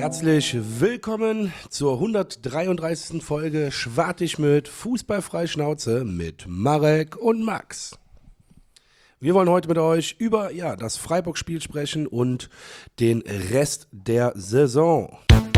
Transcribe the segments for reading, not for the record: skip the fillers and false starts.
Herzlich willkommen zur 133. Folge Schwartig mit Fußballfrei Schnauze mit Marek und Max. Wir wollen heute mit euch über das Freiburg-Spiel sprechen und den Rest der Saison.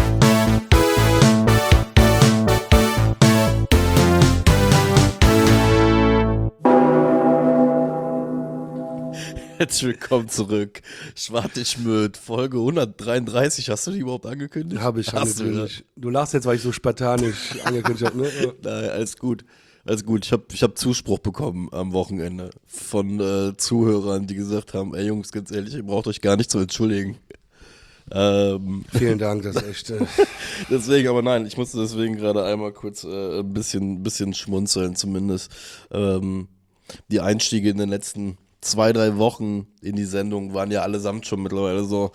Herzlich willkommen zurück. Schwartig mit Folge 133. Hast du die überhaupt angekündigt? Habe ich angekündigt. Du lachst jetzt, weil ich so spartanisch angekündigt habe, ne? Nein, alles gut. Alles gut. Ich hab Zuspruch bekommen am Wochenende von Zuhörern, die gesagt haben, ey Jungs, ganz ehrlich, ihr braucht euch gar nicht zu entschuldigen. Vielen Dank, das ist echt. Deswegen, aber nein, ich musste deswegen gerade einmal kurz ein bisschen schmunzeln zumindest. Die Einstiege in den letzten 2-3 Wochen in die Sendung waren ja allesamt schon mittlerweile so,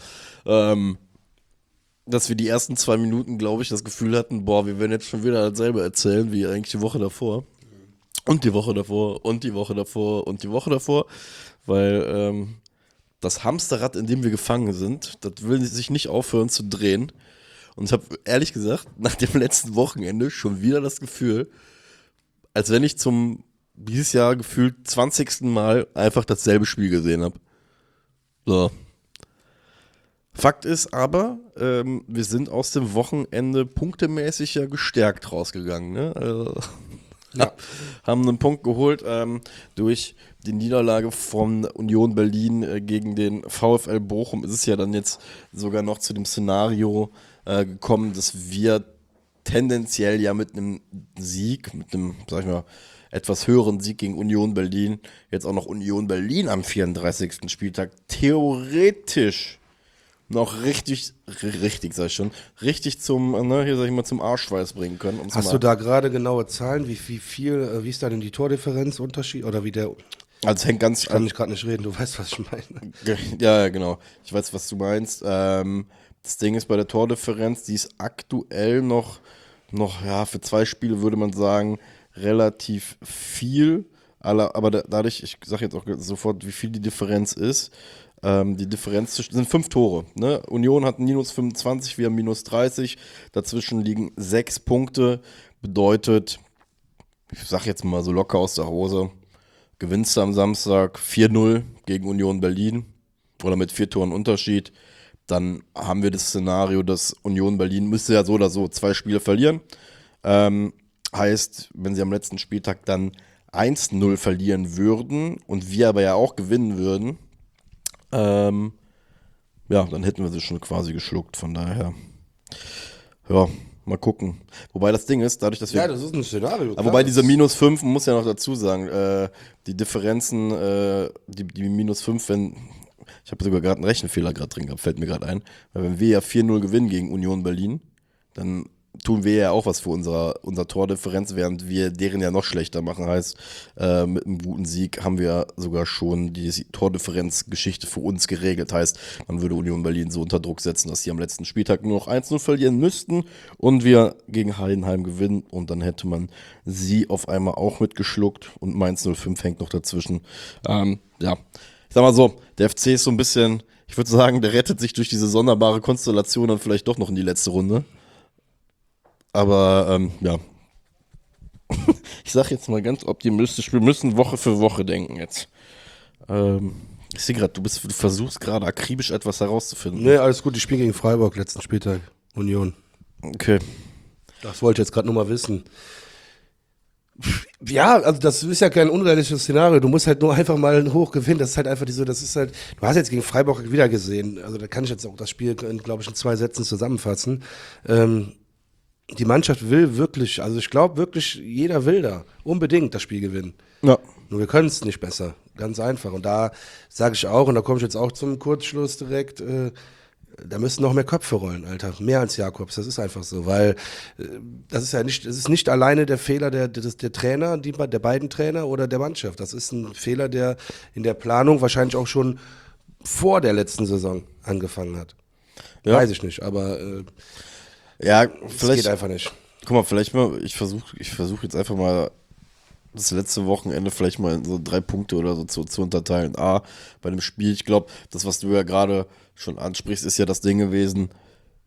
dass wir die ersten 2 Minuten, glaube ich, das Gefühl hatten, boah, wir werden jetzt schon wieder dasselbe erzählen, wie eigentlich die Woche davor. Und die Woche davor und die Woche davor und die Woche davor, weil das Hamsterrad, in dem wir gefangen sind, das will sich nicht aufhören zu drehen. Und ich habe ehrlich gesagt nach dem letzten Wochenende schon wieder das Gefühl, als wenn ich dieses Jahr gefühlt 20. Mal einfach dasselbe Spiel gesehen habe. So. Fakt ist aber, wir sind aus dem Wochenende punktemäßig ja gestärkt rausgegangen. Ne? Also, haben einen Punkt geholt durch die Niederlage von Union Berlin gegen den VfL Bochum. Ist es ja dann jetzt sogar noch zu dem Szenario gekommen, dass wir tendenziell ja mit einem Sieg, mit einem, sag ich mal, etwas höheren Sieg gegen Union Berlin, jetzt auch noch Union Berlin am 34. Spieltag, theoretisch noch richtig zum, hier sag ich mal, zum Arschschweiß bringen können. Hast du da gerade genaue Zahlen, wie ist da denn die Tordifferenzunterschied oder wie der... Also es hängt ganz... Ich kann gerade nicht reden, du weißt, was ich meine. Ja, genau. Ich weiß, was du meinst. Das Ding ist bei der Tordifferenz, die ist aktuell noch für 2 Spiele würde man sagen, relativ viel, aber dadurch, ich sage jetzt auch sofort, wie viel die Differenz ist. Die Differenz sind 5 Tore. Ne? Union hat minus 25, wir haben minus 30. Dazwischen liegen 6 Punkte. Bedeutet, ich sage jetzt mal so locker aus der Hose, gewinnst du am Samstag 4-0 gegen Union Berlin oder mit 4 Toren Unterschied, dann haben wir das Szenario, dass Union Berlin müsste ja so oder so 2 Spiele verlieren. Heißt, wenn sie am letzten Spieltag dann 1-0 verlieren würden und wir aber ja auch gewinnen würden, dann hätten wir sie schon quasi geschluckt. Von daher, ja, mal gucken. Wobei das Ding ist, dadurch, dass wir... Ja, das ist ein Szenario. Aber wobei diese minus 5, man muss ja noch dazu sagen, die Differenzen, die minus 5, wenn... Ich habe sogar gerade einen Rechenfehler drin gehabt, fällt mir gerade ein. Weil wenn wir ja 4-0 gewinnen gegen Union Berlin, dann tun wir ja auch was für unser Tordifferenz, während wir deren ja noch schlechter machen. Heißt, mit einem guten Sieg haben wir sogar schon die Tordifferenzgeschichte für uns geregelt. Heißt, man würde Union Berlin so unter Druck setzen, dass sie am letzten Spieltag nur noch 1-0 verlieren müssten und wir gegen Heidenheim gewinnen und dann hätte man sie auf einmal auch mitgeschluckt und Mainz 05 hängt noch dazwischen. Ich sag mal so, der FC ist so ein bisschen, ich würde sagen, der rettet sich durch diese sonderbare Konstellation dann vielleicht doch noch in die letzte Runde. Aber, ich sag jetzt mal ganz optimistisch, wir müssen Woche für Woche denken jetzt. Ich sehe gerade, du versuchst gerade akribisch etwas herauszufinden. Nee, alles gut, ich spiele gegen Freiburg letzten Spieltag, Union. Okay. Das wollte ich jetzt gerade nur mal wissen. Ja, also das ist ja kein unrealistisches Szenario. Du musst halt nur einfach mal hoch gewinnen. Das ist halt einfach du hast jetzt gegen Freiburg wieder gesehen. Also da kann ich jetzt auch das Spiel, glaube ich, in 2 Sätzen zusammenfassen. Die Mannschaft will wirklich, also ich glaube wirklich, jeder will da unbedingt das Spiel gewinnen. Ja. Nur wir können es nicht besser. Ganz einfach. Und da sage ich auch, und da komme ich jetzt auch zum Kurzschluss direkt, da müssen noch mehr Köpfe rollen, Alter. Mehr als Jakobs, das ist einfach so, weil das ist nicht alleine der Fehler der Trainer, der beiden Trainer oder der Mannschaft. Das ist ein Fehler, der in der Planung wahrscheinlich auch schon vor der letzten Saison angefangen hat. Ja. Weiß ich nicht, aber vielleicht geht einfach nicht. Guck mal, vielleicht mal, ich versuch jetzt einfach mal das letzte Wochenende vielleicht mal in so 3 Punkte oder so zu unterteilen. Bei dem Spiel, ich glaube, das, was du ja gerade schon ansprichst, ist ja das Ding gewesen,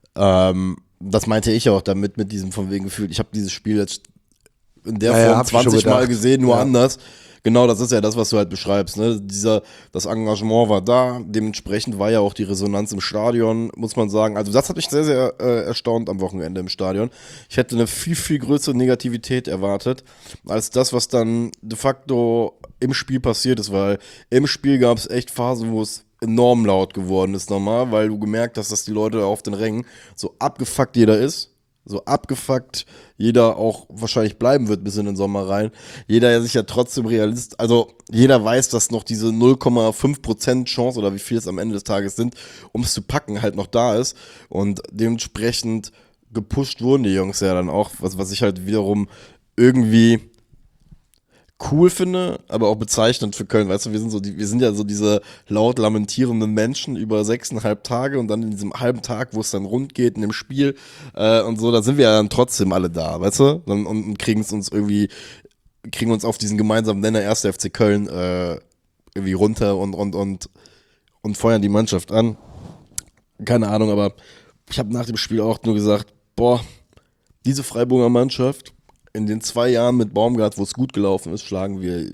Das meinte ich auch damit, mit diesem von wegen Gefühl. Ich habe dieses Spiel jetzt in der Ja, Form hab ich schon 20 Mal gedacht. gesehen, nur Ja. anders. Genau, das ist ja das, was du halt beschreibst. Ne? Das Engagement war da, dementsprechend war ja auch die Resonanz im Stadion, muss man sagen. Also das hat mich sehr, sehr erstaunt am Wochenende im Stadion. Ich hätte eine viel, viel größere Negativität erwartet, als das, was dann de facto im Spiel passiert ist, weil im Spiel gab es echt Phasen, wo es enorm laut geworden ist nochmal, weil du gemerkt hast, dass die Leute auf den Rängen so abgefuckt jeder ist. So abgefuckt jeder auch wahrscheinlich bleiben wird bis in den Sommer rein. Jeder der sich ja trotzdem jeder weiß, dass noch diese 0,5% Chance oder wie viel es am Ende des Tages sind, um es zu packen, halt noch da ist. Und dementsprechend gepusht wurden die Jungs ja dann auch, was ich halt wiederum irgendwie cool finde, aber auch bezeichnend für Köln. Weißt du, wir sind ja so diese laut lamentierenden Menschen über 6,5 Tage und dann in diesem halben Tag, wo es dann rund geht in dem Spiel und so, da sind wir ja dann trotzdem alle da, weißt du? Und kriegen uns auf diesen gemeinsamen Nenner 1. FC Köln irgendwie runter und feuern die Mannschaft an. Keine Ahnung, aber ich habe nach dem Spiel auch nur gesagt, boah, diese Freiburger Mannschaft in den 2 Jahren mit Baumgart, wo es gut gelaufen ist, schlagen wir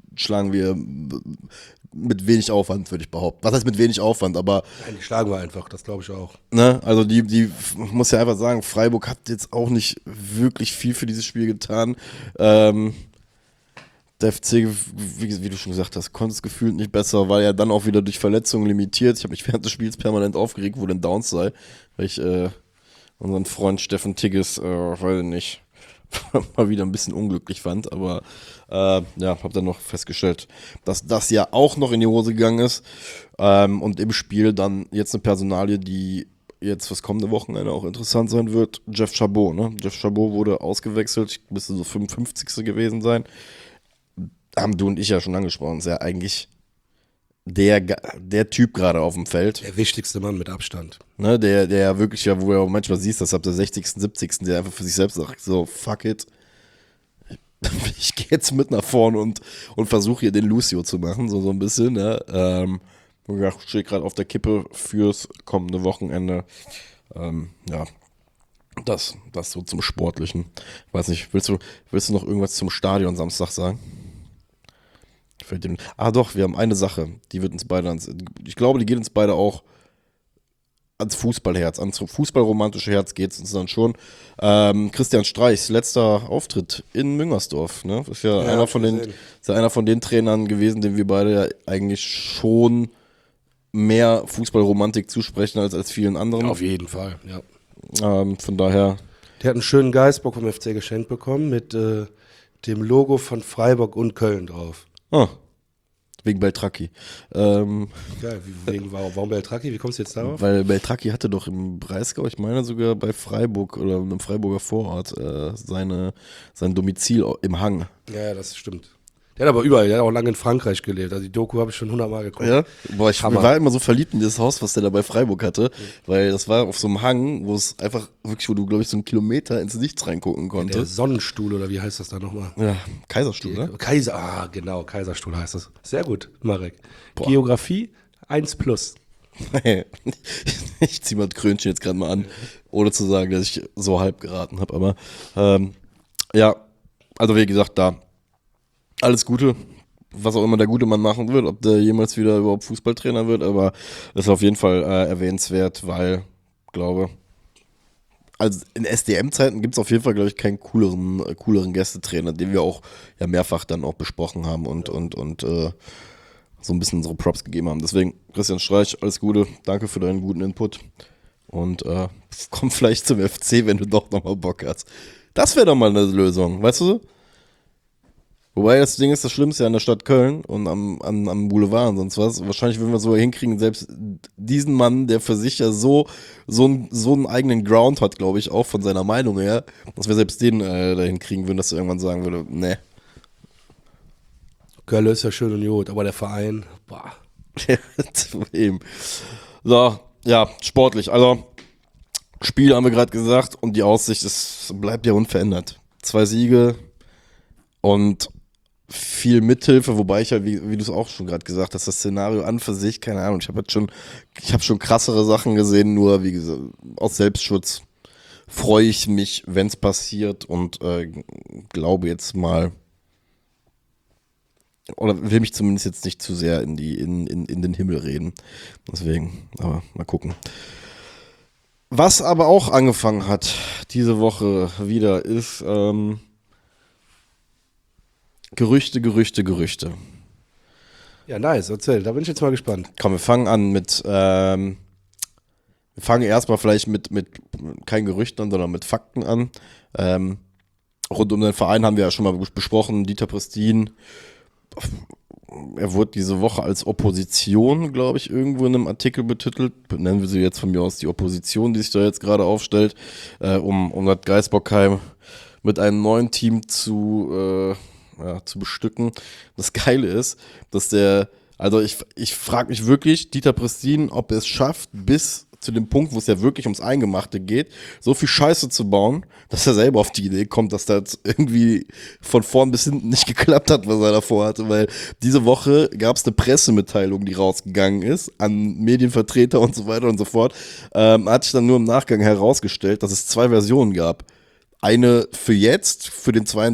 mit wenig Aufwand, würde ich behaupten. Was heißt mit wenig Aufwand, aber Nein, die schlagen wir einfach, das glaube ich auch. ne, also ich muss ja einfach sagen, Freiburg hat jetzt auch nicht wirklich viel für dieses Spiel getan. Der FC, wie du schon gesagt hast, konnte es gefühlt nicht besser, war ja dann auch wieder durch Verletzungen limitiert. Ich habe mich während des Spiels permanent aufgeregt, wo denn Downs sei, weil ich unseren Freund Steffen Tigges, weiß ich nicht, mal wieder ein bisschen unglücklich fand, aber ja, habe dann noch festgestellt, dass das ja auch noch in die Hose gegangen ist und im Spiel dann jetzt eine Personalie, die jetzt fürs kommende Wochenende auch interessant sein wird, Jeff Chabot, ne? Jeff Chabot wurde ausgewechselt, müsste so 55. gewesen sein. Haben du und ich ja schon angesprochen, ist ja eigentlich der Typ gerade auf dem Feld. Der wichtigste Mann mit Abstand. Ne, der wirklich, ja, wo du auch manchmal siehst, dass ab der 60., 70., der einfach für sich selbst sagt, so, fuck it. Ich gehe jetzt mit nach vorne und versuche hier den Lucio zu machen, so ein bisschen, ja. Steht gerade auf der Kippe fürs kommende Wochenende. Ja, das so zum Sportlichen. Weiß nicht, willst du noch irgendwas zum Stadion Samstag sagen? Doch, wir haben eine Sache, die wird uns beide ich glaube, die geht uns beide auch ans Fußballherz, ans fußballromantische Herz geht es uns dann schon. Christian Streichs letzter Auftritt in Müngersdorf, ne? Ist ja, einer von den Trainern gewesen, dem wir beide ja eigentlich schon mehr Fußballromantik zusprechen als vielen anderen. Auf jeden Fall, ja. Von daher. Der hat einen schönen Geißbock vom FC geschenkt bekommen mit dem Logo von Freiburg und Köln drauf. Wegen Beltracchi. Geil, warum Beltracchi? Wie kommst du jetzt darauf? Weil Beltracchi hatte doch im Breisgau, ich meine sogar bei Freiburg oder einem Freiburger Vorort, sein Domizil im Hang. Ja, das stimmt. Der hat aber überall, der hat auch lange in Frankreich gelebt. Also die Doku habe ich schon 100-mal geguckt. Ja? Boah, ich Hammer. war immer so verliebt in dieses Haus, was der da bei Freiburg hatte, weil das war auf so einem Hang, wo es einfach wirklich, wo du, glaube ich, so einen Kilometer ins Nichts reingucken Der konntest. Sonnenstuhl oder wie heißt das da nochmal? Ja, Kaiserstuhl, ne? Genau, Kaiserstuhl heißt das. Sehr gut, Marek. Geografie 1+. Ich zieh mal das Krönchen jetzt gerade mal an, ohne zu sagen, dass ich so halb geraten habe, aber ja, also wie gesagt, da alles Gute, was auch immer der gute Mann machen wird, ob der jemals wieder überhaupt Fußballtrainer wird, aber ist auf jeden Fall erwähnenswert, weil, glaube, also in SDM-Zeiten gibt es auf jeden Fall, glaube ich, keinen cooleren Gästetrainer, den wir auch ja mehrfach dann auch besprochen haben und so ein bisschen unsere Props gegeben haben. Deswegen, Christian Streich, alles Gute, danke für deinen guten Input und komm vielleicht zum FC, wenn du doch nochmal Bock hast. Das wäre doch mal eine Lösung, weißt du? Wobei das Ding ist, das Schlimmste an der Stadt Köln und am Boulevard und sonst was. Wahrscheinlich würden wir so hinkriegen, selbst diesen Mann, der für sich ja so einen eigenen Ground hat, glaube ich, auch von seiner Meinung her, dass wir selbst den dahin kriegen würden, dass er irgendwann sagen würde, ne. Köln ist ja schön und gut, aber der Verein, boah. Eben. So, ja, sportlich. Also, Spiel haben wir gerade gesagt und die Aussicht bleibt ja unverändert. 2 Siege und viel Mithilfe, wobei ich ja, wie du es auch schon gerade gesagt hast, das Szenario an für sich, keine Ahnung, ich habe schon krassere Sachen gesehen, nur wie gesagt, aus Selbstschutz freue ich mich, wenn es passiert und glaube jetzt mal, oder will mich zumindest jetzt nicht zu sehr in den Himmel reden. Deswegen, aber mal gucken. Was aber auch angefangen hat diese Woche wieder ist Gerüchte. Ja, nice, erzähl, da bin ich jetzt mal gespannt. Komm, wir fangen an wir fangen erstmal vielleicht mit kein Gerüchten an, sondern mit Fakten an. Rund um den Verein haben wir ja schon mal besprochen, Dieter Prestin, er wurde diese Woche als Opposition, glaube ich, irgendwo in einem Artikel betitelt. Nennen wir sie jetzt von mir aus die Opposition, die sich da jetzt gerade aufstellt, um das Geisbockheim mit einem neuen Team zu bestücken. Das Geile ist, dass ich frage mich wirklich, Dieter Prestin, ob er es schafft, bis zu dem Punkt, wo es ja wirklich ums Eingemachte geht, so viel Scheiße zu bauen, dass er selber auf die Idee kommt, dass das irgendwie von vorn bis hinten nicht geklappt hat, was er davor hatte, weil diese Woche gab es eine Pressemitteilung, die rausgegangen ist, an Medienvertreter und so weiter und so fort, hat sich dann nur im Nachgang herausgestellt, dass es 2 Versionen gab. Eine für jetzt, für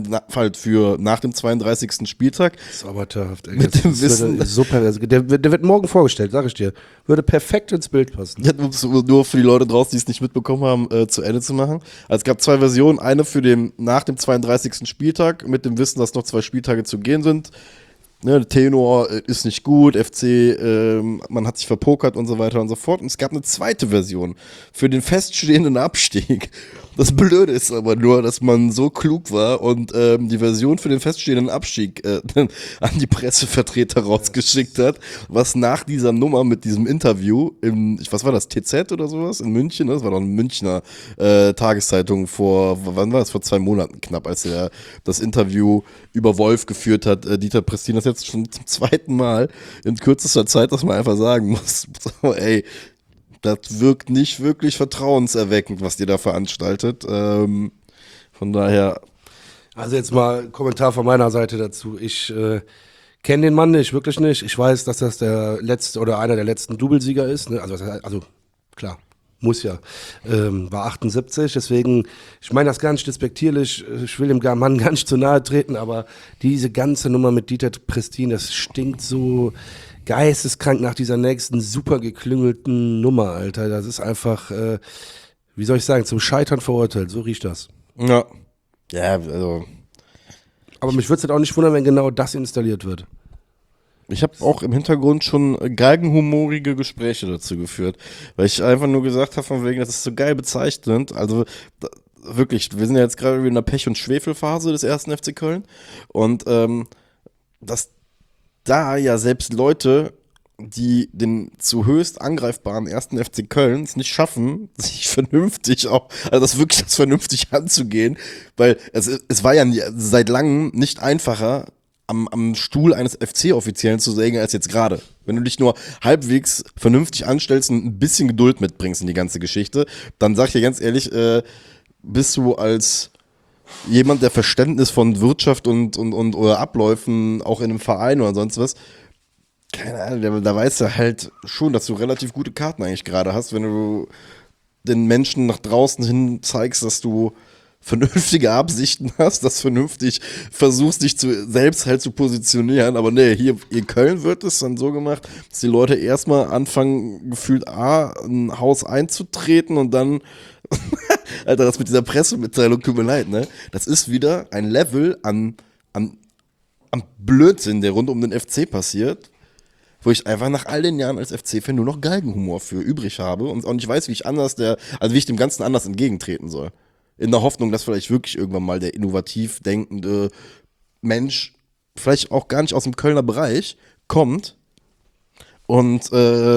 nach dem 32. Spieltag. Zauberhaft, ey. Mit dem Wissen. Super, der wird morgen vorgestellt, sag ich dir. Würde perfekt ins Bild passen. Ja, nur für die Leute draußen, die es nicht mitbekommen haben, zu Ende zu machen. Also es gab 2 Versionen. Eine nach dem 32. Spieltag, mit dem Wissen, dass noch 2 Spieltage zu gehen sind. Ne, Tenor ist nicht gut, FC, man hat sich verpokert und so weiter und so fort. Und es gab eine zweite Version für den feststehenden Abstieg. Das Blöde ist aber nur, dass man so klug war und die Version für den feststehenden Abstieg an die Pressevertreter rausgeschickt hat, was nach dieser Nummer mit diesem Interview was war das, TZ oder sowas in München? Das war doch eine Münchner Tageszeitung wann war das? Vor 2 Monaten knapp, als er das Interview über Wolf geführt hat. Dieter Prestin, das jetzt schon zum 2. Mal in kürzester Zeit, dass man einfach sagen muss, so, ey, das wirkt nicht wirklich vertrauenserweckend, was ihr da veranstaltet. Von daher. Also jetzt mal Kommentar von meiner Seite dazu. Ich kenne den Mann nicht, wirklich nicht. Ich weiß, dass das der letzte oder einer der letzten Doublesieger ist. Ne? Also klar, muss ja. War 78, deswegen, ich meine das gar nicht despektierlich. Ich will dem Mann gar nicht zu nahe treten, aber diese ganze Nummer mit Dieter Prestin, das stinkt so geisteskrank nach dieser nächsten super geklüngelten Nummer, Alter. Das ist einfach, wie soll ich sagen, zum Scheitern verurteilt. So riecht das. Ja. Ja, also. Aber mich würde es halt auch nicht wundern, wenn genau das installiert wird. Ich habe auch im Hintergrund schon galgenhumorige Gespräche dazu geführt, weil ich einfach nur gesagt habe, von wegen, das ist so geil bezeichnend. Also wirklich, wir sind ja jetzt gerade in der Pech- und Schwefelphase des 1. FC Köln und dass da ja selbst Leute, die den zu höchst angreifbaren 1. FC Köln es nicht schaffen, sich vernünftig das vernünftig anzugehen, weil es war ja seit langem nicht einfacher, am Stuhl eines FC-Offiziellen zu sägen, als jetzt gerade. Wenn du dich nur halbwegs vernünftig anstellst und ein bisschen Geduld mitbringst in die ganze Geschichte, dann sag ich dir ganz ehrlich, bist du als jemand, der Verständnis von Wirtschaft und oder Abläufen auch in einem Verein oder sonst was, keine Ahnung, da weißt du halt schon, dass du relativ gute Karten eigentlich gerade hast, wenn du den Menschen nach draußen hin zeigst, dass du vernünftige Absichten hast, dass vernünftig versuchst, dich selbst halt zu positionieren, aber nee, hier in Köln wird es dann so gemacht, dass die Leute erstmal anfangen, gefühlt ein Haus einzutreten und dann Alter, das mit dieser Pressemitteilung, tut mir leid, ne? Das ist wieder ein Level an Blödsinn, der rund um den FC passiert, wo ich einfach nach all den Jahren als FC-Fan nur noch Galgenhumor für übrig habe und auch nicht weiß, wie ich dem Ganzen anders entgegentreten soll. In der Hoffnung, dass vielleicht wirklich irgendwann mal der innovativ denkende Mensch, vielleicht auch gar nicht aus dem Kölner Bereich, kommt und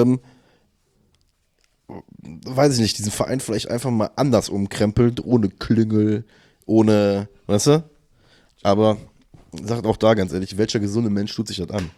weiß ich nicht, diesen Verein vielleicht einfach mal anders umkrempelt, ohne Klüngel, ohne, weißt du? Aber sagt auch da ganz ehrlich, welcher gesunde Mensch tut sich das an?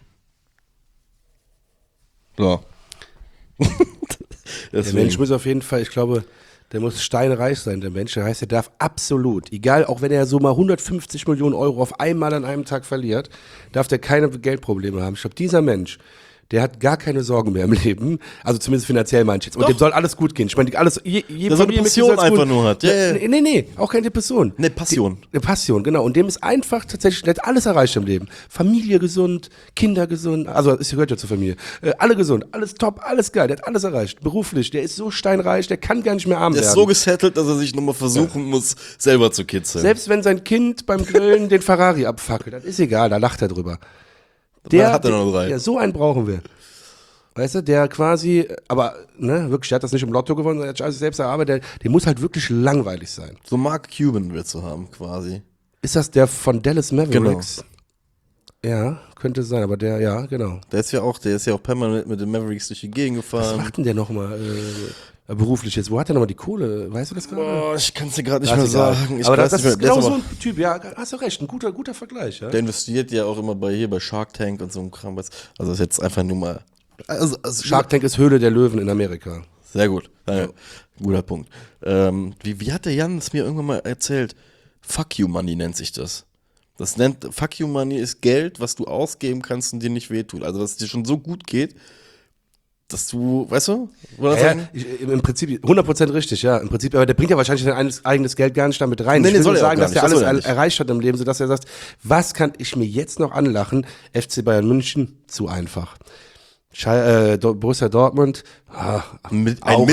So. Der Mensch muss auf jeden Fall, ich glaube, Der muss steinreich sein, der Mensch. Das heißt, er darf absolut, egal, auch wenn er so mal 150 Millionen Euro auf einmal an einem Tag verliert, darf der keine Geldprobleme haben. Ich glaube, dieser Mensch, der hat gar keine Sorgen mehr im Leben. Also zumindest finanziell meine ich jetzt. Und dem soll alles gut gehen. Ich meine, alles, der so eine Passion einfach nur hat. Ja. Nee, auch keine Depression. Eine Passion. Eine Passion, genau. Und dem ist einfach tatsächlich, der hat alles erreicht im Leben. Familie gesund, Kinder gesund, also es gehört ja zur Familie. Alle gesund, alles top, alles geil, der hat alles erreicht. Beruflich, der ist so steinreich, der kann gar nicht mehr arm werden. Der ist so gesettelt, dass er sich nochmal versuchen muss, selber zu kitzeln. Selbst wenn sein Kind beim Grillen den Ferrari abfackelt, das ist egal, da lacht er drüber. Hat er noch 3. Ja, so einen brauchen wir. Weißt du, der quasi, aber ne, wirklich, der hat das nicht im Lotto gewonnen, der hat alles selbst erarbeitet, der muss halt wirklich langweilig sein. So Mark Cuban willst du haben, quasi. Ist das der von Dallas Mavericks? Genau. Ja, könnte sein, aber ja, genau. Der ist ja auch permanent mit den Mavericks durch die Gegend gefahren. Was macht denn der nochmal beruflich jetzt? Wo hat der nochmal die Kohle? Weißt du das gerade? Boah, ich kann es dir gerade nicht mehr sagen. Aber das ist genau so ein Typ, ja, hast du recht, ein guter Vergleich. Ja? Der investiert ja auch immer bei Shark Tank und so einem Kram. Also das ist jetzt einfach nur mal... Also Shark Tank ist Höhle der Löwen in Amerika. Sehr gut, guter Punkt. Wie hat der Jan es mir irgendwann mal erzählt? Fuck you money nennt sich das. Fuck you money ist Geld, was du ausgeben kannst und dir nicht wehtut. Also was dir schon so gut geht, dass du, weißt du? Im Prinzip 100% richtig, ja. Im Prinzip, aber der bringt ja wahrscheinlich sein eigenes Geld gar nicht damit rein. Nee, ich will soll nur er sagen, auch dass gar der nicht. alles erreicht hat im Leben, sodass er sagt, was kann ich mir jetzt noch anlachen? FC Bayern München, zu einfach. Borussia Dortmund, ein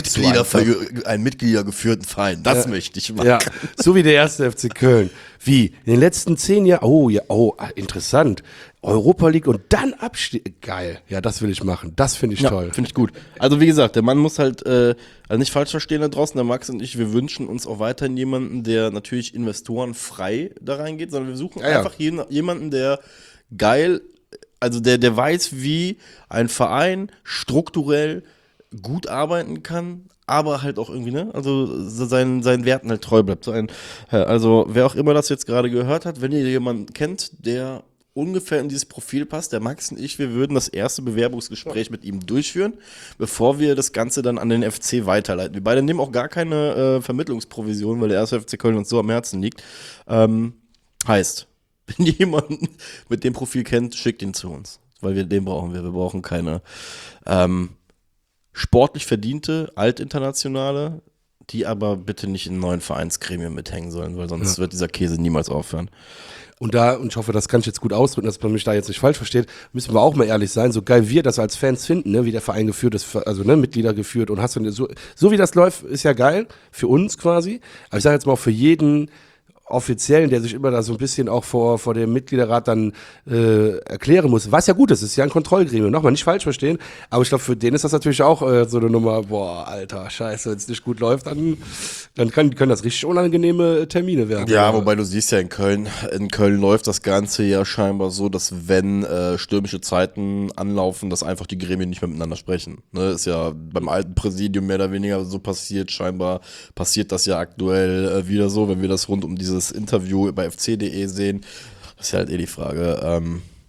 Mitgliedergeführten Verein, das möchte ich machen. Ja, so wie der erste FC Köln. Wie? In den letzten 10 Jahren, interessant. Europa League und dann Abstieg. Geil. Ja, das will ich machen. Das finde ich toll. Finde ich gut. Also wie gesagt, der Mann muss halt, also nicht falsch verstehen da draußen, der Max und ich, wir wünschen uns auch weiterhin jemanden, der natürlich Investoren frei da reingeht, sondern wir suchen einfach jemanden, der geil, also der weiß, wie ein Verein strukturell gut arbeiten kann, aber halt auch irgendwie, ne, also seinen Werten halt treu bleibt. Also wer auch immer das jetzt gerade gehört hat, wenn ihr jemanden kennt, der ungefähr in dieses Profil passt, der Max und ich, wir würden das erste Bewerbungsgespräch mit ihm durchführen, bevor wir das Ganze dann an den FC weiterleiten. Wir beide nehmen auch gar keine Vermittlungsprovision, weil der erste FC Köln uns so am Herzen liegt. Heißt, wenn ihr jemanden mit dem Profil kennt, schickt ihn zu uns, weil den brauchen wir. Wir brauchen keine sportlich verdiente, altinternationale, die aber bitte nicht in neuen Vereinsgremien mithängen sollen, weil sonst wird dieser Käse niemals aufhören. Und ich hoffe, das kann ich jetzt gut ausdrücken, dass man mich da jetzt nicht falsch versteht, müssen wir auch mal ehrlich sein, so geil wir das als Fans finden, ne, wie der Verein geführt ist, also ne, Mitglieder geführt und so wie das läuft, ist ja geil, für uns quasi, aber ich sage jetzt mal auch für jeden Offiziellen, der sich immer da so ein bisschen auch vor dem Mitgliederrat dann erklären muss, was ja gut ist ja ein Kontrollgremium, nochmal nicht falsch verstehen, aber ich glaube, für den ist das natürlich auch so eine Nummer, boah, Alter, scheiße, wenn es nicht gut läuft, dann können das richtig unangenehme Termine werden. Ja, wobei du siehst ja in Köln läuft das Ganze ja scheinbar so, dass wenn stürmische Zeiten anlaufen, dass einfach die Gremien nicht mehr miteinander sprechen. Ne, ist ja beim alten Präsidium mehr oder weniger so passiert, scheinbar passiert das ja aktuell wieder so, wenn wir das rund um dieses Interview bei fc.de sehen, ist ja halt die Frage,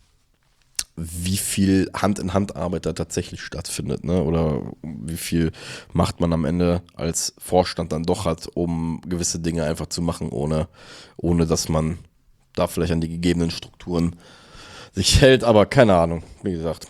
wie viel Hand-in-Hand-Arbeit da tatsächlich stattfindet, ne? Oder wie viel Macht man am Ende als Vorstand dann doch hat, um gewisse Dinge einfach zu machen, ohne dass man da vielleicht an die gegebenen Strukturen sich hält, aber keine Ahnung, wie gesagt.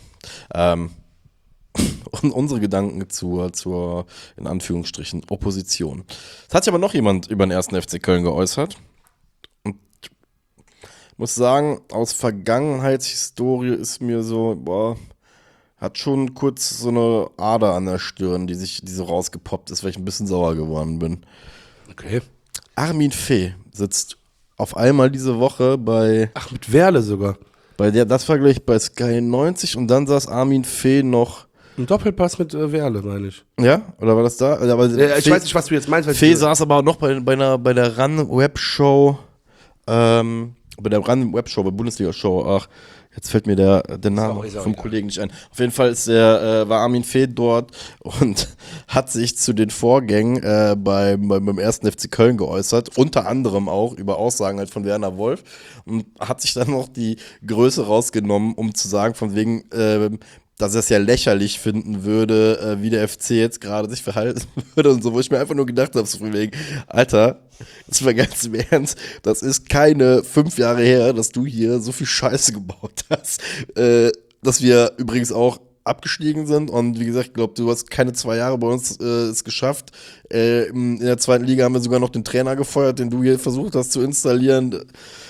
Und unsere Gedanken zur in Anführungsstrichen Opposition. Es hat sich aber noch jemand über den ersten FC Köln geäußert. Und ich muss sagen, aus Vergangenheitshistorie ist mir so, hat schon kurz so eine Ader an der Stirn, die so rausgepoppt ist, weil ich ein bisschen sauer geworden bin. Okay. Armin Fee sitzt auf einmal diese Woche bei... Ach, mit Werle sogar. Das war gleich bei Sky 90 und dann saß Armin Fee noch... Ein Doppelpass mit Werle, meine ich. Ja? Oder war das da? Aber ich weiß nicht, was du jetzt meinst. Fee saß aber auch noch bei der RAN-Webshow, bei Bundesliga-Show. Ach, jetzt fällt mir der Name vom Kollegen nicht ein. Auf jeden Fall war Armin Fee dort und hat sich zu den Vorgängen beim ersten FC Köln geäußert. Unter anderem auch über Aussagen halt von Werner Wolf. Und hat sich dann noch die Größe rausgenommen, um zu sagen, von wegen... dass er es ja lächerlich finden würde, wie der FC jetzt gerade sich verhalten würde und so, wo ich mir einfach nur gedacht habe, so von wegen, Alter, das war ganz im Ernst, das ist keine 5 Jahre her, dass du hier so viel Scheiße gebaut hast, dass wir übrigens auch abgestiegen sind und wie gesagt, ich glaube, du hast keine 2 Jahre bei uns es geschafft. In der 2. Liga haben wir sogar noch den Trainer gefeuert, den du hier versucht hast zu installieren.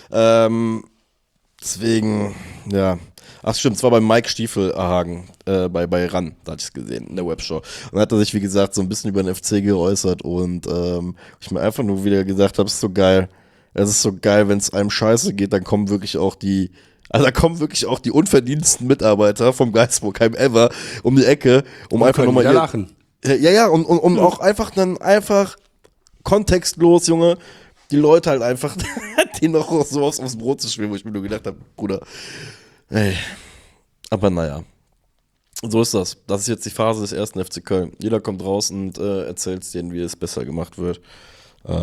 Deswegen, ja. Ach stimmt, es war bei Mike Stiefelhagen, bei RAN, da hatte ich es gesehen, in der Webshow. Und da hat er sich, wie gesagt, so ein bisschen über den FC geäußert und ich mir einfach nur wieder gesagt habe, es ist so geil. Es ist so geil, wenn es einem scheiße geht, dann kommen wirklich auch die unverdiensten Mitarbeiter vom Geisbockheim ever um die Ecke, um einfach nochmal lachen. Ja, und auch einfach kontextlos, Junge, die Leute halt einfach, die noch so aufs Brot zu schwimmen, wo ich mir nur gedacht habe, Bruder, ey. Aber naja, so ist das. Das ist jetzt die Phase des 1. FC Köln. Jeder kommt raus und erzählt es denen, wie es besser gemacht wird. Ja.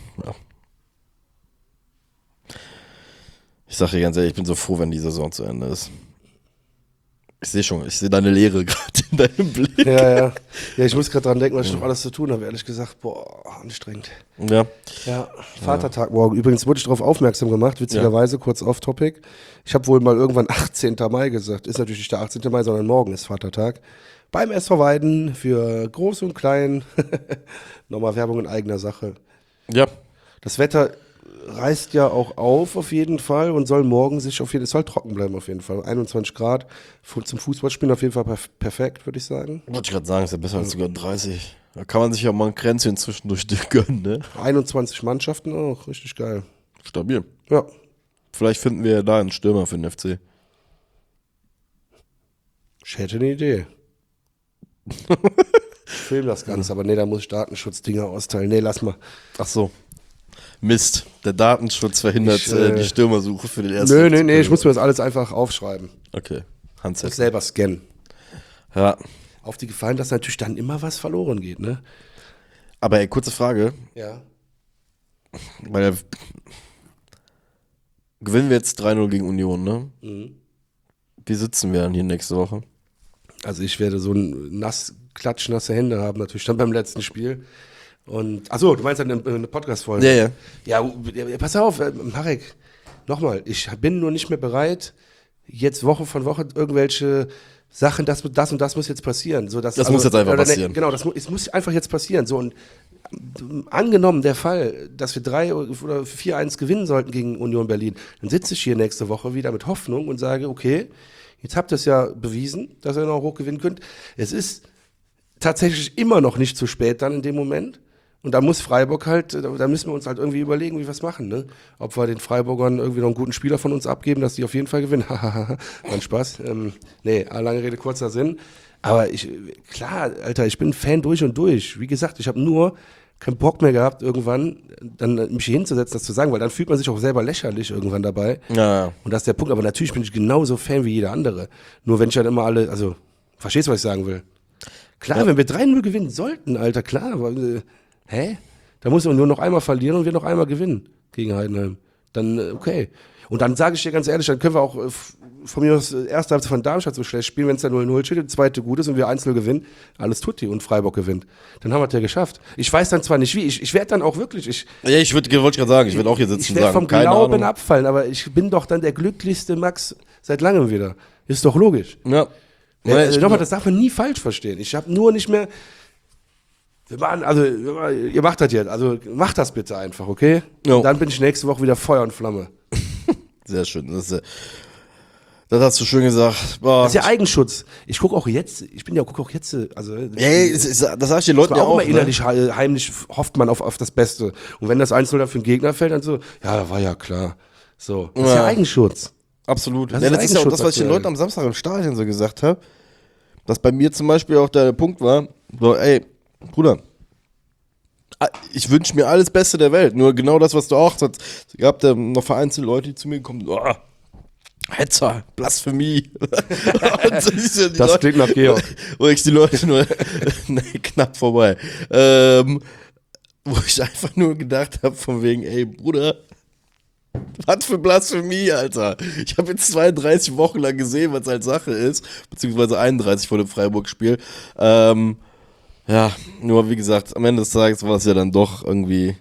Ich sag dir ganz ehrlich, ich bin so froh, wenn die Saison zu Ende ist. Ich sehe deine Leere gerade in deinem Blick. Ja, ich muss gerade dran denken, was ich noch alles zu tun habe. Ehrlich gesagt, boah, anstrengend. Ja. Ja, Vatertag morgen. Übrigens wurde ich darauf aufmerksam gemacht, witzigerweise, kurz off-topic. Ich habe wohl mal irgendwann 18. Mai gesagt. Ist natürlich nicht der 18. Mai, sondern morgen ist Vatertag. Beim SV Weiden für Groß und Klein. Nochmal Werbung in eigener Sache. Ja. Das Wetter reißt ja auch auf jeden Fall und soll morgen es soll trocken bleiben auf jeden Fall. 21 Grad, zum Fußballspielen auf jeden Fall perfekt, würde ich sagen. Wollte ich gerade sagen, ist ja besser als sogar 30. Da kann man sich ja mal ein Kränzchen zwischendurch gönnen, ne? 21 Mannschaften auch, richtig geil. Stabil. Ja. Vielleicht finden wir ja da einen Stürmer für den FC. Ich hätte eine Idee. Ich film das Ganze, aber nee, da muss ich Datenschutzdinger austeilen. Nee, lass mal. Ach so. Mist, der Datenschutz verhindert die Stürmersuche für den ersten. Nee, ich muss mir das alles einfach aufschreiben. Okay, und selber scannen. Ja. Auf die Gefallen, dass natürlich dann immer was verloren geht, ne? Aber ey, kurze Frage. Ja. Weil gewinnen wir jetzt 3-0 gegen Union, ne? Mhm. Wie sitzen wir dann hier nächste Woche? Also ich werde so klatschnasse Hände haben, natürlich dann beim letzten Spiel. Und, achso, du meinst dann eine Podcast-Folge? Ja. Ja, pass auf, Marek, nochmal, ich bin nur nicht mehr bereit, jetzt Woche von Woche irgendwelche Sachen, das und das muss jetzt passieren. So, das muss jetzt einfach passieren. Genau, es muss einfach jetzt passieren. So, und angenommen der Fall, dass wir 3 oder 4-1 gewinnen sollten gegen Union Berlin, dann sitze ich hier nächste Woche wieder mit Hoffnung und sage, okay, jetzt habt ihr es ja bewiesen, dass ihr noch hoch gewinnen könnt. Es ist tatsächlich immer noch nicht zu spät dann in dem Moment. Und da muss Freiburg halt, da müssen wir uns halt irgendwie überlegen, wie wir es machen, ne? Ob wir den Freiburgern irgendwie noch einen guten Spieler von uns abgeben, dass die auf jeden Fall gewinnen. Hahaha, war ein Spaß. Nee, lange Rede, kurzer Sinn. Aber klar, Alter, ich bin Fan durch und durch. Wie gesagt, ich habe nur keinen Bock mehr gehabt, irgendwann dann mich hier hinzusetzen, das zu sagen, weil dann fühlt man sich auch selber lächerlich irgendwann dabei. Ja. Und das ist der Punkt. Aber natürlich bin ich genauso Fan wie jeder andere. Nur wenn ich halt immer also, verstehst du, was ich sagen will? Klar, ja. Wenn wir 3-0 gewinnen sollten, Alter, klar, aber hä? Da muss man nur noch einmal verlieren und wir noch einmal gewinnen gegen Heidenheim. Dann, okay. Und dann sage ich dir ganz ehrlich, dann können wir auch von mir aus erste Halbzeit von Darmstadt so schlecht spielen, wenn es da 0-0 steht, die zweite gut ist und wir 1-0 gewinnen, alles tutti und Freiburg gewinnt. Dann haben wir es ja geschafft. Ich weiß dann zwar nicht wie, ich werde dann auch wirklich, Ja, wollte gerade sagen, ich würde auch hier sitzen und sagen, ich werde vom Glauben abfallen, aber ich bin doch dann der glücklichste Max seit langem wieder. Ist doch logisch. Ja. Nochmal, das darf man nie falsch verstehen. Ich habe nur nicht mehr. Ihr macht das jetzt. Also macht das bitte einfach, okay? Jo. Dann bin ich nächste Woche wieder Feuer und Flamme. Sehr schön. Das hast du schön gesagt. Boah. Das ist ja Eigenschutz. Ich gucke auch jetzt. Also. Das sag ich den Leuten ja auch. Mal innerlich heimlich hofft man auf das Beste. Und wenn das 1-0 dann für den Gegner fällt, dann so, ja, war ja klar. So. Das ist ja Eigenschutz. Absolut. Das ist ja auch das, was ich den Leuten am Samstag im Stadion so gesagt habe. Dass bei mir zum Beispiel auch der Punkt war, so, ey, Bruder, ich wünsche mir alles Beste der Welt. Nur genau das, was du auch sagst. Es gab da noch vereinzelte Leute, die zu mir kommen, Hetzer, Blasphemie. Das klingt nach Georg. Wo ich die Leute nur, knapp vorbei. Wo ich einfach nur gedacht habe, von wegen, ey, Bruder, Was für Blasphemie, Alter. Ich habe jetzt 32 Wochen lang gesehen, was halt Sache ist, beziehungsweise 31 vor dem Freiburg-Spiel. Ja, nur wie gesagt, am Ende des Tages war es ja dann doch irgendwie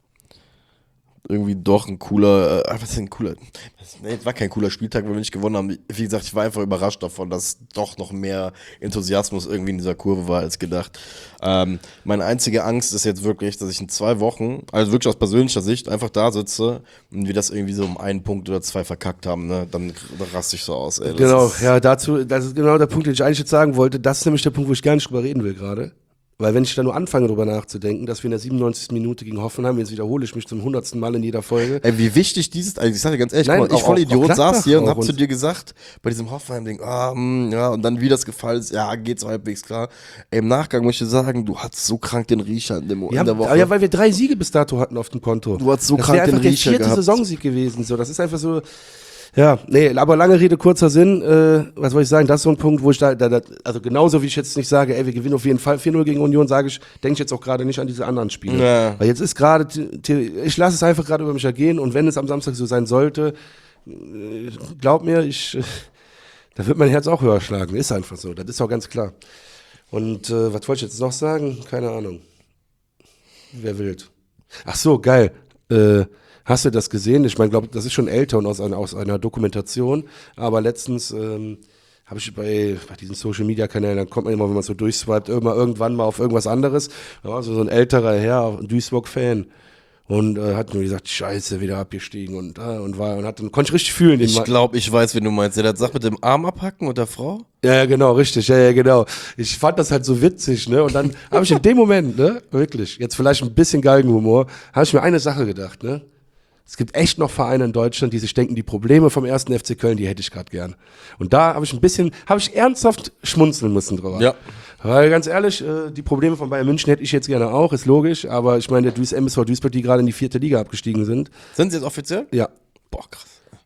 doch ein cooler, was ist ein cooler, nee, es war kein cooler Spieltag, weil wir nicht gewonnen haben. Wie gesagt, ich war einfach überrascht davon, dass doch noch mehr Enthusiasmus irgendwie in dieser Kurve war als gedacht. Meine einzige Angst ist jetzt wirklich, dass ich in 2 Wochen, also wirklich aus persönlicher Sicht, einfach da sitze und wir das irgendwie so um 1 Punkt oder 2 verkackt haben, ne? Dann raste ich so aus, ey. Genau, ja, das ist genau der Punkt, den ich eigentlich jetzt sagen wollte. Das ist nämlich der Punkt, wo ich gar nicht drüber reden will gerade. Weil wenn ich da nur anfange, drüber nachzudenken, dass wir in der 97. Minute gegen Hoffenheim, jetzt wiederhole ich mich zum 100. Mal in jeder Folge. Ey, wie wichtig dieses, also ich sag dir ganz ehrlich, Nein, guck mal, ich voll auch Idiot saß hier und hab auch zu dir gesagt, bei diesem Hoffenheim-Ding, ja, und dann wie das gefallen ist, ja, geht's halbwegs klar. Ey, im Nachgang möchte ich sagen, du hattest so krank den Riecher in der Woche. Ja, weil wir 3 Siege bis dato hatten auf dem Konto. Du hattest so das krank wäre den einfach der Riecher 4. gehabt. Saisonsieg gewesen. So, das ist einfach so. Ja, nee, aber lange Rede, kurzer Sinn. Was soll ich sagen? Das ist so ein Punkt, wo ich also genauso wie ich jetzt nicht sage, ey, wir gewinnen auf jeden Fall 4-0 gegen Union, denke ich jetzt auch gerade nicht an diese anderen Spiele. Ja. Weil jetzt ist gerade, ich lasse es einfach gerade über mich ergehen und wenn es am Samstag so sein sollte, glaub mir, da wird mein Herz auch höher schlagen. Ist einfach so, das ist auch ganz klar. Und was wollte ich jetzt noch sagen? Keine Ahnung. Wer wild. Ach so, geil. Hast du das gesehen? Ich meine, glaube, das ist schon älter und aus einer Dokumentation. Aber letztens habe ich bei diesen Social-Media-Kanälen, dann kommt man immer, wenn man so durchswiped, irgendwann mal auf irgendwas anderes. Da war so ein älterer Herr, ein Duisburg-Fan. Und hat nur gesagt, Scheiße, wieder abgestiegen und konnte ich richtig fühlen. Ich glaube, ich weiß, wen du meinst. Der hat Sache mit dem Arm abhacken und der Frau? Ja, genau, richtig, ja, genau. Ich fand das halt so witzig, ne? Und dann habe ich in dem Moment, ne, wirklich, jetzt vielleicht ein bisschen Galgenhumor, habe ich mir eine Sache gedacht, ne? Es gibt echt noch Vereine in Deutschland, die sich denken, die Probleme vom 1. FC Köln, die hätte ich gerade gern. Und da habe ich ernsthaft schmunzeln müssen drüber. Ja. Weil ganz ehrlich, die Probleme von Bayern München hätte ich jetzt gerne auch, ist logisch. Aber ich meine, der MSV Duisburg, die gerade in die 4. Liga abgestiegen sind. Sind sie jetzt offiziell? Ja. Boah, krass.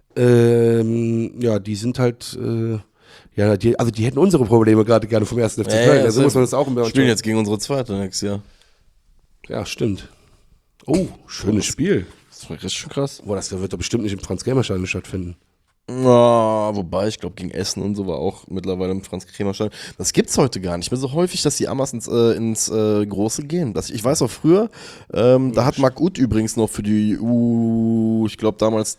Ja, die sind halt, die hätten unsere Probleme gerade gerne vom 1. FC Köln. Ja, Also muss man das auch Wir spielen jetzt gegen unsere zweite nächstes Jahr. Ja, stimmt. Oh, schönes Spiel. Das war richtig krass. Boah, das wird doch bestimmt nicht im Franz-Kremer-Stadion stattfinden. Wobei, ich glaube, gegen Essen und so war auch mittlerweile im Franz-Kremer-Stadion. Das gibt's heute gar nicht mehr so häufig, dass die Amas ins Große gehen. Ich weiß auch früher, da hat Marc Uth übrigens noch für die ich glaube damals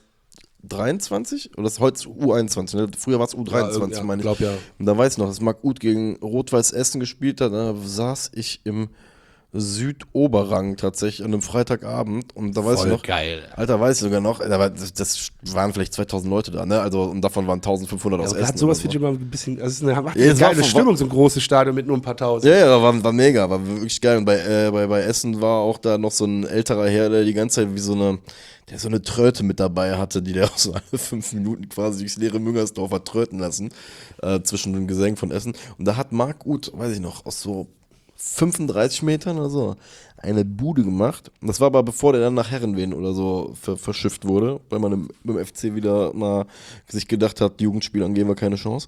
23 oder ist heute U21, ne? Früher war es U23, meine ich. Glaub, ja. Und da weiß ich noch, dass Marc Uth gegen Rot-Weiß Essen gespielt hat, da saß ich im Südoberrang tatsächlich an einem Freitagabend und da weiß ich noch, geil. Alter, weiß ich sogar noch, das waren vielleicht 2000 Leute da, ne? Also und davon waren 1500 aus Essen. Hat sowas oder so. finde ich immer ein bisschen, also es ist eine Ja, es war geile Stimmung, so ein großes Stadion mit nur ein paar Tausend. Ja, war mega, war wirklich geil. Und bei Essen war auch da noch so ein älterer Herr, der die ganze Zeit der so eine Tröte mit dabei hatte, die der auch so alle 5 Minuten quasi durchs leere Müngersdorf hat tröten lassen, zwischen den Gesängen von Essen. Und da hat Marc Uth, weiß ich noch, aus so 35 Metern oder so, eine Bude gemacht. Das war aber bevor der dann nach Herrenwehen oder so verschifft wurde, weil man im FC wieder mal sich gedacht hat, Jugendspielern geben wir keine Chance.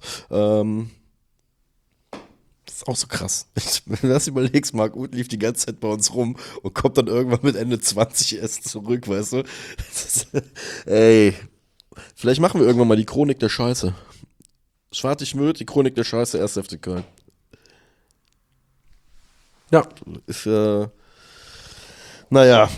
Das ist auch so krass. Wenn du das überlegst, Marc Uth lief die ganze Zeit bei uns rum und kommt dann irgendwann mit Ende 20 erst zurück, weißt du? Ey, vielleicht machen wir irgendwann mal die Chronik der Scheiße. Schwartig-Möd, die Chronik der Scheiße, 1. FC Köln. Ja. Ist naja.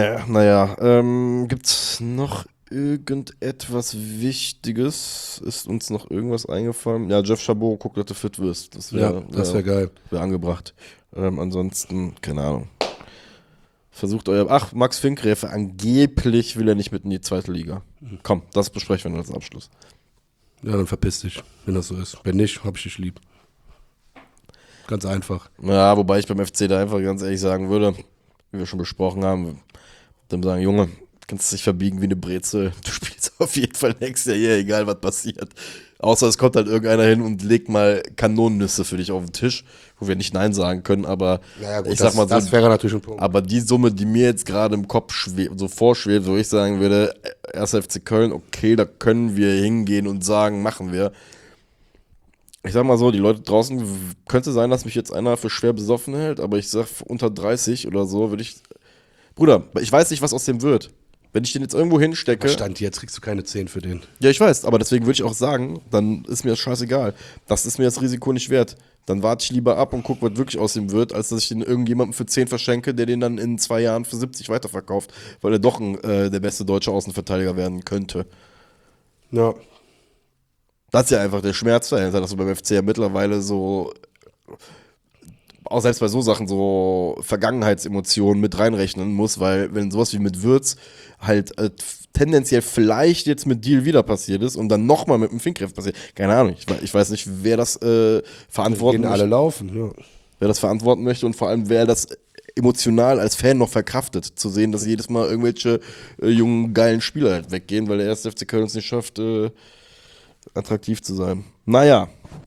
Gibt's noch irgendetwas Wichtiges? Ist uns noch irgendwas eingefallen? Ja, Jeff Chabot, guck, dass du fit wirst. Das wäre geil. Wäre angebracht. Ansonsten, keine Ahnung. Versucht Max Finkgräfe, angeblich will er nicht mit in die 2. Liga. Komm, das besprechen wir als Abschluss. Ja, dann verpiss dich, wenn das so ist. Wenn nicht, hab ich dich lieb. Ganz einfach. Ja, wobei ich beim FC da einfach ganz ehrlich sagen würde, wie wir schon besprochen haben, dem sagen, Junge, kannst dich verbiegen wie eine Brezel. Du spielst auf jeden Fall nächstes Jahr hier, egal was passiert. Außer es kommt halt irgendeiner hin und legt mal Kanonennüsse für dich auf den Tisch, wo wir nicht Nein sagen können, aber gut, ich sag mal so, das wäre natürlich ein Punkt. aber die Summe, die mir jetzt gerade im Kopf so vorschwebt, wo ich sagen würde, 1. FC Köln, okay, da können wir hingehen und sagen, machen wir. Ich sag mal so, die Leute draußen, könnte sein, dass mich jetzt einer für schwer besoffen hält, aber ich sag, unter 30 oder so würde ich. Bruder, ich weiß nicht, was aus dem wird. Wenn ich den jetzt irgendwo hinstecke. Stand jetzt kriegst du keine 10 für den. Ja, ich weiß, aber deswegen würde ich auch sagen, dann ist mir das scheißegal. Das ist mir das Risiko nicht wert. Dann warte ich lieber ab und gucke, was wirklich aus ihm wird, als dass ich den irgendjemandem für 10 verschenke, der den dann in 2 Jahren für 70 weiterverkauft, weil er doch der beste deutsche Außenverteidiger werden könnte. Ja. Das ist ja einfach der Schmerz dahinter, dass du beim FC ja mittlerweile so, auch selbst bei so Sachen, so Vergangenheitsemotionen mit reinrechnen muss, weil wenn sowas wie mit Würz halt tendenziell vielleicht jetzt mit Deal wieder passiert ist und dann nochmal mit dem Finkgräf passiert, keine Ahnung, ich weiß nicht, wer das verantworten möchte. Alle laufen, ja. Wer das verantworten möchte und vor allem wer das emotional als Fan noch verkraftet, zu sehen, dass jedes Mal irgendwelche jungen, geilen Spieler halt weggehen, weil der erste FC Köln es nicht schafft, attraktiv zu sein. Naja.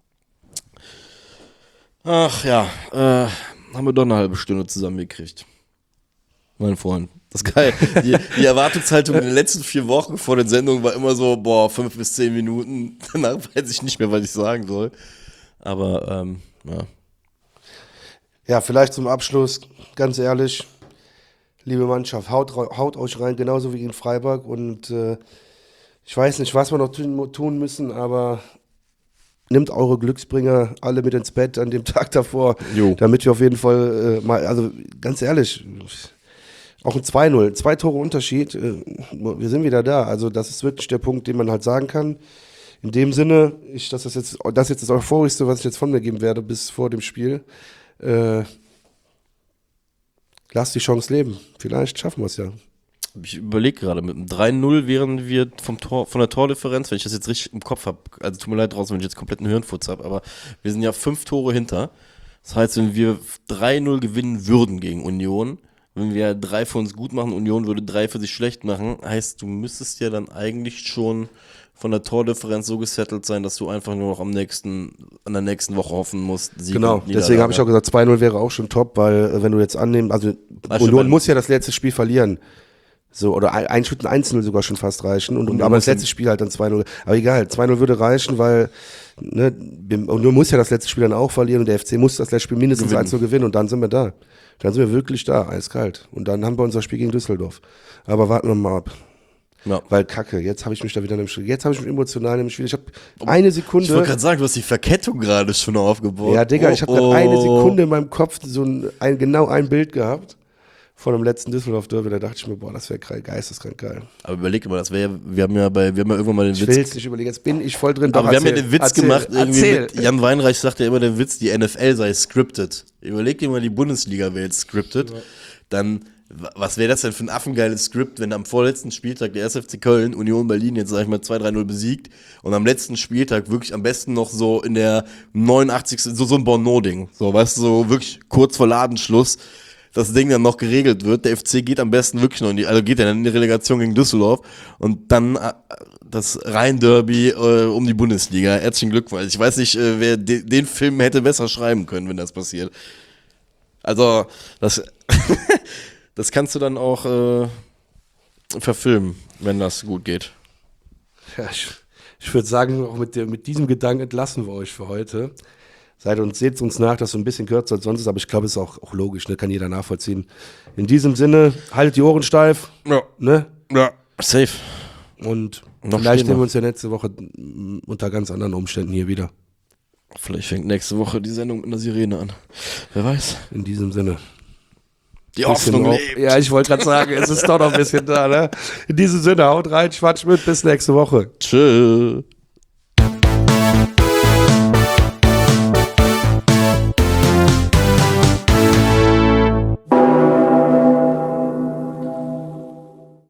Ach ja, haben wir doch eine halbe Stunde zusammengekriegt. Mein Freund. Das ist geil. Die Erwartungshaltung in den letzten 4 Wochen vor den Sendungen war immer so, 5 bis 10 Minuten. Danach weiß ich nicht mehr, was ich sagen soll. Aber, ja. Ja, vielleicht zum Abschluss, ganz ehrlich, liebe Mannschaft, haut euch rein, genauso wie gegen Freiburg. Und ich weiß nicht, was wir noch tun müssen, aber nehmt eure Glücksbringer alle mit ins Bett an dem Tag davor, damit wir auf jeden Fall mal, also ganz ehrlich, auch ein 2-0, 2 Tore Unterschied, wir sind wieder da. Also das ist wirklich der Punkt, den man halt sagen kann. In dem Sinne, das ist jetzt das Euphorischste, was ich jetzt von mir geben werde bis vor dem Spiel. Lass die Chance leben. Vielleicht schaffen wir es ja. Ich überlege gerade, mit einem 3-0 wären wir von der Tordifferenz, wenn ich das jetzt richtig im Kopf habe, also tut mir leid draußen, wenn ich jetzt komplett einen Hirnfurz habe, aber wir sind ja 5 Tore hinter. Das heißt, wenn wir 3-0 gewinnen würden gegen Union, wenn wir 3 für uns gut machen, Union würde 3 für sich schlecht machen, heißt, du müsstest ja dann eigentlich schon von der Tordifferenz so gesettelt sein, dass du einfach nur noch an der nächsten Woche hoffen musst. Sieg genau, deswegen habe ich auch gesagt, 2-0 wäre auch schon top, weil wenn du jetzt annehmen, also Union muss ja das letzte Spiel verlieren. So, oder ein 1-0 sogar schon fast reichen. Aber das letzte Spiel halt dann 2-0. Aber egal, 2-0 würde reichen, weil Union muss ja das letzte Spiel dann auch verlieren und der FC muss das letzte Spiel mindestens 1-0 gewinnen und dann sind wir da. Dann sind wir wirklich da, eiskalt. Und dann haben wir unser Spiel gegen Düsseldorf. Aber warten wir mal ab. Ja. Weil Kacke, jetzt habe ich mich da wieder jetzt habe ich mich emotional nämlich wieder. Ich habe eine Sekunde. Ich wollte gerade sagen, du hast die Verkettung gerade schon aufgebaut. Ja, Digga, ich habe gerade eine Sekunde in meinem Kopf genau ein Bild gehabt von dem letzten Düsseldorf-Derby. Da dachte ich mir, boah, das wäre geisteskrank geil. Aber überleg mal, wir haben ja irgendwann mal den Witz. Ich will es nicht überlegen, jetzt bin ich voll drin. Aber wir haben ja den Witz gemacht, irgendwie mit Jan Weinreich sagt ja immer den Witz, die NFL sei scripted. Überleg dir mal, die Bundesliga wäre jetzt scripted. Ja. Dann, was wäre das denn für ein affengeiles Skript, wenn am vorletzten Spieltag der 1. FC Köln Union Berlin jetzt, sag ich mal, 2-3-0 besiegt und am letzten Spieltag wirklich am besten noch so in der 89. so ein Borno-Ding. So, weißt du, so wirklich kurz vor Ladenschluss das Ding dann noch geregelt wird. Der FC geht am besten wirklich noch geht ja dann in die Relegation gegen Düsseldorf und dann das Rhein-Derby um die Bundesliga. Herzlichen Glückwunsch. Ich weiß nicht, wer den Film hätte besser schreiben können, wenn das passiert. Also, das kannst du dann auch verfilmen, wenn das gut geht. Ja, ich würde sagen, auch mit diesem Gedanken entlassen wir euch für heute. Seht uns nach, dass so ein bisschen kürzer als sonst ist, aber ich glaube, es ist auch logisch, ne? Kann jeder nachvollziehen. In diesem Sinne, haltet die Ohren steif. Ja. Ne? Ja, safe. Und vielleicht nehmen wir uns ja nächste Woche unter ganz anderen Umständen hier wieder. Vielleicht fängt nächste Woche die Sendung mit einer Sirene an. Wer weiß. In diesem Sinne. Die Hoffnung lebt. Ja, ich wollte gerade sagen, es ist doch noch ein bisschen da, ne? In diesem Sinne, haut rein, Schwatsch mit, bis nächste Woche. Tschüss.